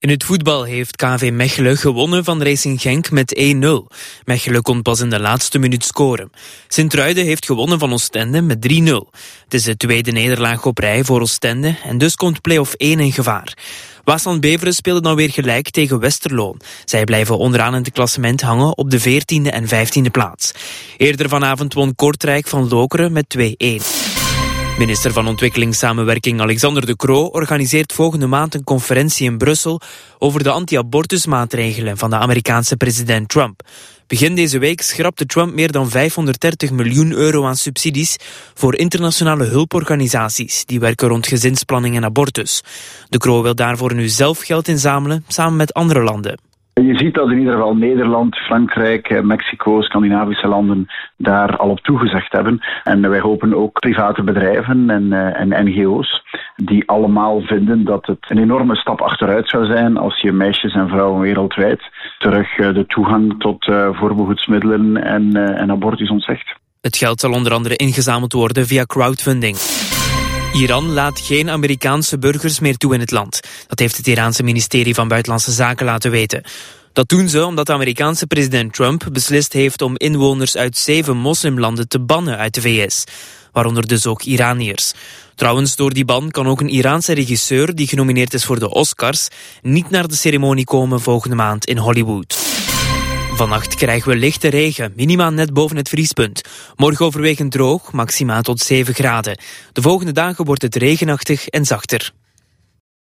In het voetbal heeft KV Mechelen gewonnen van Racing Genk met 1-0. Mechelen kon pas in de laatste minuut scoren. Sint-Truiden heeft gewonnen van Oostende met 3-0. Het is de tweede nederlaag op rij voor Oostende en dus komt play-off 1 in gevaar. Waasland-Beveren speelde dan weer gelijk tegen Westerlo. Zij blijven onderaan in het klassement hangen op de 14e en 15e plaats. Eerder vanavond won Kortrijk van Lokeren met 2-1. Minister van Ontwikkelingssamenwerking Alexander De Croo organiseert volgende maand een conferentie in Brussel over de anti-abortusmaatregelen van de Amerikaanse president Trump. Begin deze week schrapte Trump meer dan 530 miljoen euro aan subsidies voor internationale hulporganisaties die werken rond gezinsplanning en abortus. De Croo wil daarvoor nu zelf geld inzamelen, samen met andere landen. Je ziet dat in ieder geval Nederland, Frankrijk, Mexico, Scandinavische landen daar al op toegezegd hebben. En wij hopen ook private bedrijven en NGO's die allemaal vinden dat het een enorme stap achteruit zou zijn als je meisjes en vrouwen wereldwijd terug de toegang tot voorbehoedsmiddelen en abortus ontzegt. Het geld zal onder andere ingezameld worden via crowdfunding. Iran laat geen Amerikaanse burgers meer toe in het land. Dat heeft het Iraanse ministerie van Buitenlandse Zaken laten weten. Dat doen ze omdat de Amerikaanse president Trump beslist heeft om inwoners uit 7 moslimlanden te bannen uit de VS. Waaronder dus ook Iraniërs. Trouwens, door die ban kan ook een Iraanse regisseur die genomineerd is voor de Oscars niet naar de ceremonie komen volgende maand in Hollywood. Vannacht krijgen we lichte regen, minima net boven het vriespunt. Morgen overwegend droog, maxima tot 7 graden. De volgende dagen wordt het regenachtig en zachter.